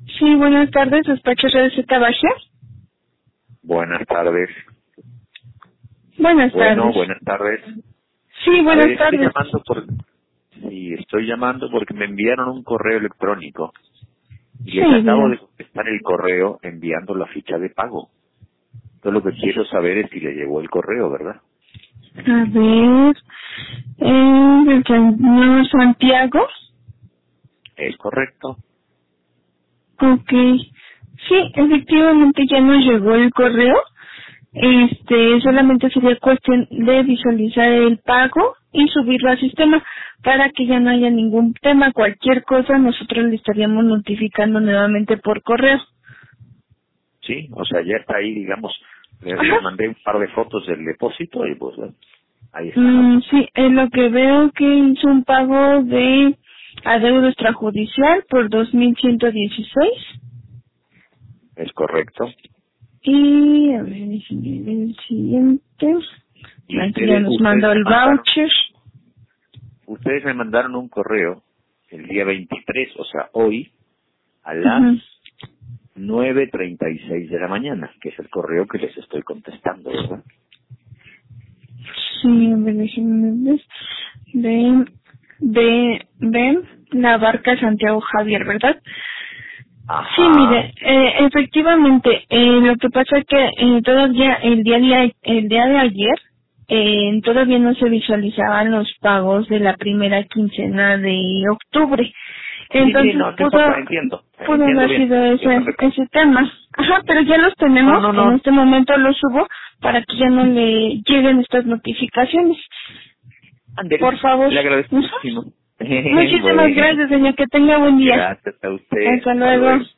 Sí, buenas tardes, despacho RZ Bagia. Buenas tardes. Buenas tardes. Buenas tardes. Sí, A buenas ver, tardes. estoy llamando porque me enviaron un correo electrónico y Sí, les acabo bien. de contestar el correo enviando la ficha de pago. Entonces lo que quiero saber es si le llegó el correo, ¿verdad? A ver, del señor Santiago. ¿Es correcto? Ok. Sí, efectivamente ya nos llegó el correo. Solamente sería cuestión de visualizar el pago y subirlo al sistema para que ya no haya ningún tema. Cualquier cosa nosotros le estaríamos notificando nuevamente por correo. Sí, o sea, ya está ahí, digamos. Les Ajá. mandé un par de fotos del depósito y pues bueno, ahí está, ¿no? Sí, en lo que veo que hizo un pago de adeudo extrajudicial por 2.116 Es correcto. y a ver, déjenme ver el siguiente. Y Aquí ya nos mandó el voucher. ustedes me mandaron un correo el día 23, o sea, hoy, a las Ujú. 9:36 de la mañana, que es el correo que les estoy contestando, ¿verdad? Sí, a ver, déjenme ver. De la barca Santiago Javier, ¿verdad? Sí, Ajá. mire, efectivamente, lo que pasa es que todavía el día de ayer todavía no se visualizaban los pagos de la primera quincena de octubre. Sí, Entonces no importa, pudo entiendo haber bien. sido Yo me refiero. ese tema. Ajá, pero ya los tenemos, en No, este momento los subo para que ya no le lleguen estas notificaciones. Andere, Por favor. le agradezco Ajá. muchísimo. Muchísimas Bueno, gracias, señor, que tenga buen día. gracias a usted. Hasta Hasta luego. luego.